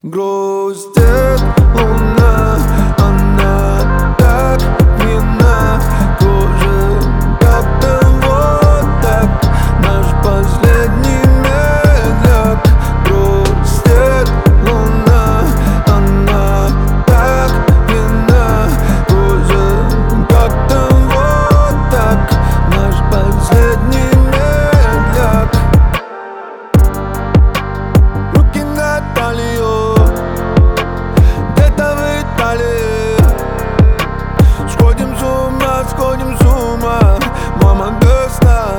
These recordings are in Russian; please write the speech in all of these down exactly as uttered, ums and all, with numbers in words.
Грустит луна, она так пьяна, кружит как-то вот так наш последний медляк. Грустит луна, она так пьяна, кружит как-то вот так наш последний медляк. Руки на талию, сходим с ума, сходим с ума, мама грустна.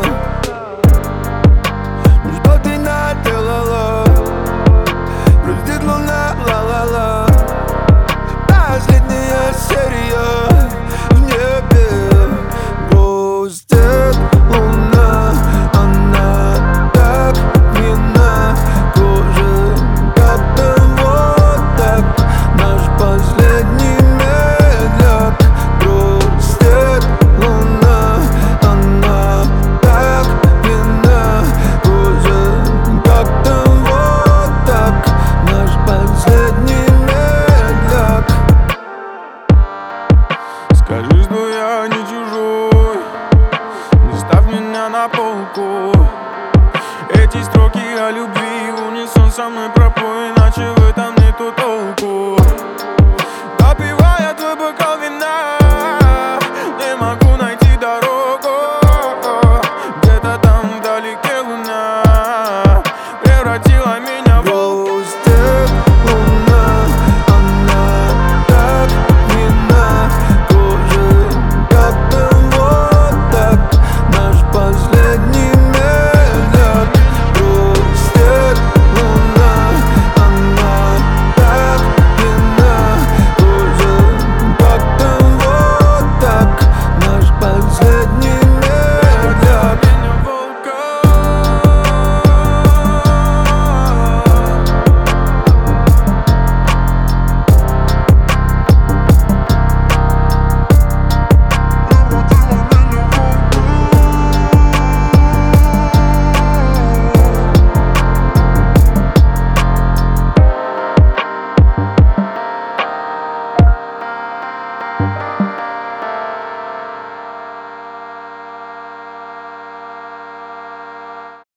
Ну что ты наделала? Грустит луна, ла-ла-ла. Последняя серия в небе. Грустит луна, она так пьяна, кружит как-то вот так наш последний медляк. Грустит луна, она так пьяна, кружит как-то вот так наш последний.